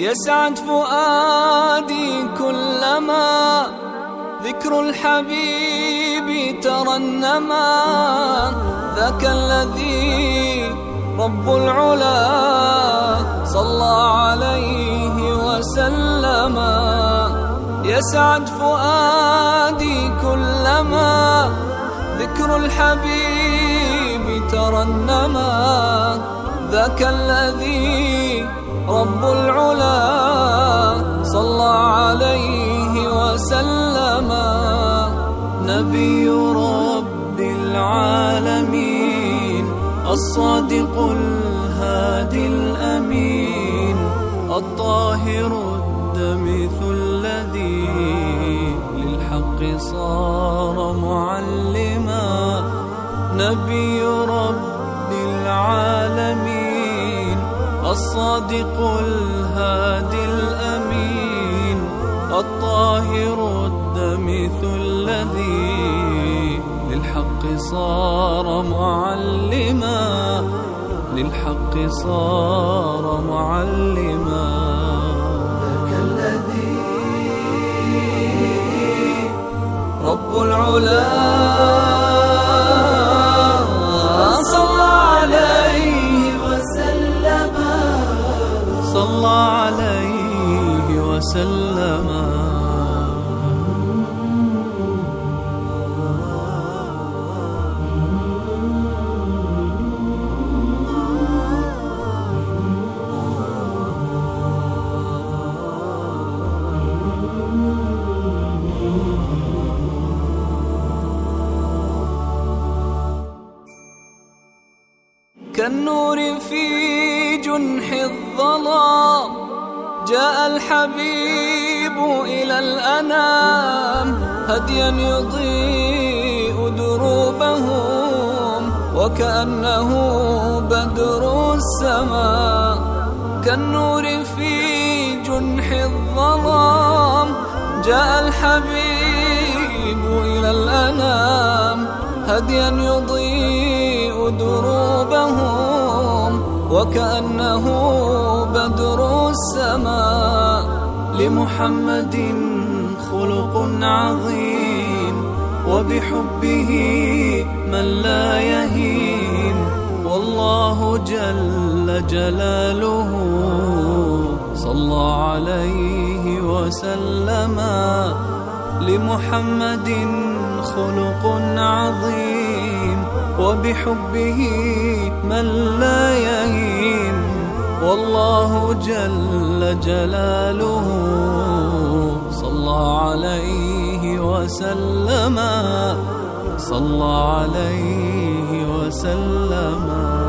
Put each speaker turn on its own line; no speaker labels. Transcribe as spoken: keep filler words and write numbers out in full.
يسعد فؤادي كلما ذكر الحبيب ترنما. ذاك الذي رب العلا صلى عليه وسلم. يسعد فؤادي كلما ذكر الحبيب ترنما. ذاك الذي رب العلا صلى عليه وسلم. نبي رب العالمين الصادق الهادي الأمين الطاهر الدمث الذي للحق صار معلما. نبي رب العالمين الصادق الهادي الأمين الطاهر الدمث الذي للحق صار معلما. للحق صار معلما. ذاك الذي رب العلا صلى عليه وسلم. صلى عليه وسلم. كالنور في جنح الظلام جاء الحبيب إلى الأنام. هديا يضيء دروبهم وكأنه بدر السماء. كالنور في جنح الظلام جاء الحبيب إلى الأنام. هديا يضيء دروبهم وكأنه بدر السماء. لمحمد خلق عظيم وبحبه من لا يهين. والله جل جلاله صلى عليه وسلم. لمحمد خلق عظيم وبحبه من لا يهين. والله جل جلاله صلى عليه وسلم. صلى عليه وسلم.